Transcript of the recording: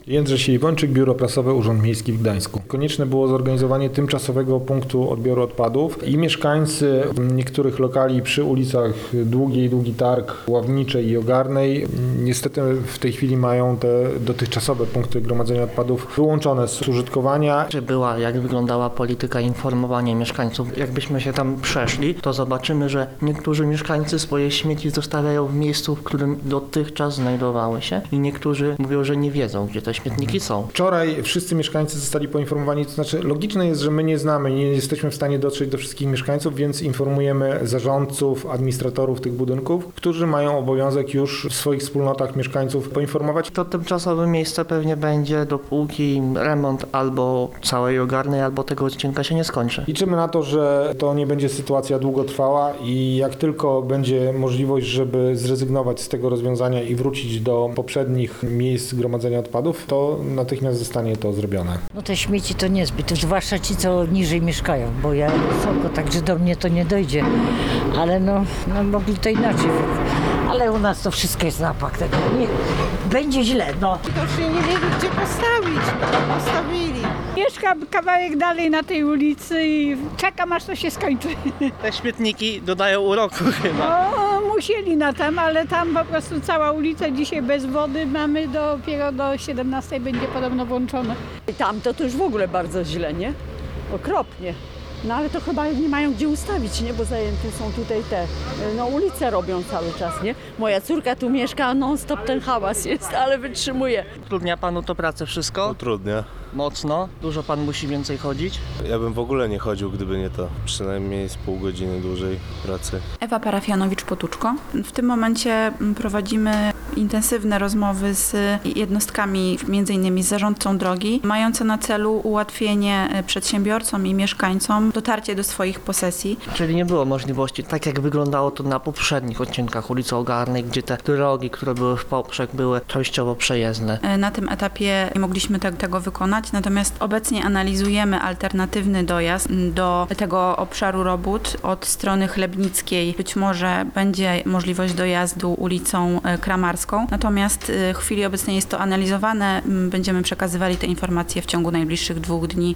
Jędrzej Siliwończyk, Biuro Prasowe, Urząd Miejski w Gdańsku. Konieczne było zorganizowanie tymczasowego punktu odbioru odpadów i mieszkańcy niektórych lokali przy ulicach Długi Targ, Ławniczej i Ogarnej niestety w tej chwili mają te dotychczasowe punkty gromadzenia odpadów wyłączone z użytkowania. Czy była, jak wyglądała polityka informowania mieszkańców? Jakbyśmy się tam przeszli, to zobaczymy, że niektórzy mieszkańcy swoje śmieci zostawiają w miejscu, w którym dotychczas znajdowały się i niektórzy mówią, że nie wiedzą, gdzie te śmietniki są. Wczoraj wszyscy mieszkańcy zostali poinformowani, to znaczy logiczne jest, że my nie znamy, nie jesteśmy w stanie dotrzeć do wszystkich mieszkańców, więc informujemy zarządców, administratorów tych budynków, którzy mają obowiązek już w swoich wspólnotach mieszkańców poinformować. To tymczasowe miejsce pewnie będzie, dopóki remont albo całej Ogarnej, albo tego odcinka się nie skończy. Liczymy na to, że to nie będzie sytuacja długotrwała i jak tylko będzie możliwość, żeby zrezygnować z tego rozwiązania i wrócić do poprzednich miejsc gromadzenia odpadów, to natychmiast zostanie to zrobione. No te śmieci to niezbyt, zwłaszcza ci, co niżej mieszkają, bo ja wysoko, także do mnie to nie dojdzie, ale no mogli to inaczej. Ale u nas to wszystko jest zapach tego, nie, będzie źle, no. Widocznie nie wiedzieli, gdzie postawić, postawili. Mieszkam kawałek dalej na tej ulicy i czekam, aż to się skończy. Te śmietniki dodają uroku chyba. No, musieli na tam, ale tam po prostu cała ulica dzisiaj bez wody mamy, dopiero do 17 będzie podobno włączone. Tam to już w ogóle bardzo źle, nie? Okropnie. No ale to chyba nie mają gdzie ustawić, nie? Bo zajęte są tutaj ulice robią cały czas, nie? Moja córka tu mieszka, non stop ten hałas jest, ale wytrzymuje. Utrudnia panu to pracę wszystko? Utrudnia. Mocno? Dużo pan musi więcej chodzić? Ja bym w ogóle nie chodził, gdyby nie to. Przynajmniej z pół godziny dłużej pracy. Ewa Parafianowicz-Potuczko. W tym momencie prowadzimy intensywne rozmowy z jednostkami, m.in. z zarządcą drogi, mające na celu ułatwienie przedsiębiorcom i mieszkańcom dotarcie do swoich posesji. Czyli nie było możliwości, tak jak wyglądało to na poprzednich odcinkach ulicy Ogarnej, gdzie te drogi, które były w poprzek, były częściowo przejezdne. Na tym etapie nie mogliśmy tego wykonać, natomiast obecnie analizujemy alternatywny dojazd do tego obszaru robót od strony chlebnickiej. Być może będzie możliwość dojazdu ulicą Kramarską, natomiast w chwili obecnej jest to analizowane. Będziemy przekazywali te informacje w ciągu najbliższych 2 dni